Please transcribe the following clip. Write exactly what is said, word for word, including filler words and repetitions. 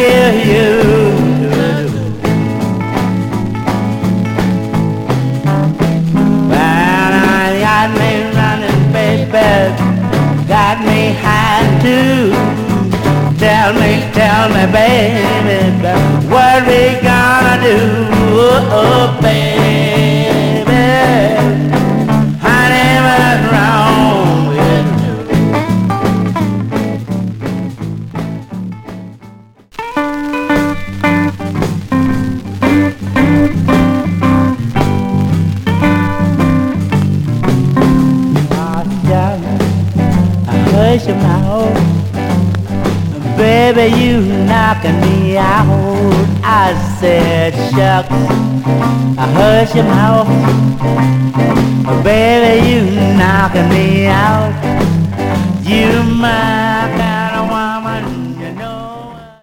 give you. Well, I got me running, baby, got me high too. Tell me, tell me, baby, what we gonna do? Oh, baby, honey, what's wrong with you? Oh, darling, I hush your mouth. Baby, you knocking me out. I said, shucks, I hush your mouth. Baby, you knocking me out. You my